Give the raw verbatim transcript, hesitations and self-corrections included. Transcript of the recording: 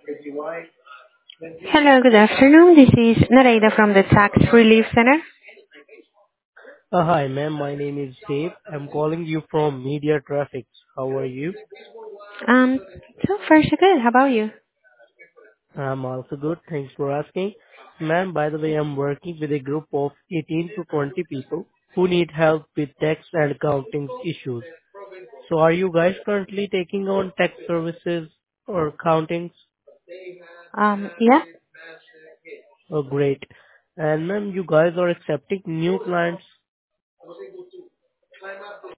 Hello, good afternoon. This is Nareda from the Tax Relief Center. Uh, Hi, ma'am. My name is Dave. I'm calling you from Media Traffic. How are you? Um, so far so good. How about you? I'm also good. Thanks for asking. Ma'am, by the way, I'm working with a group of eighteen to twenty people who need help with tax and accounting issues. So are you guys currently taking on tax services or accountings? Um, yeah. Oh, great. And ma'am, you guys are accepting new clients?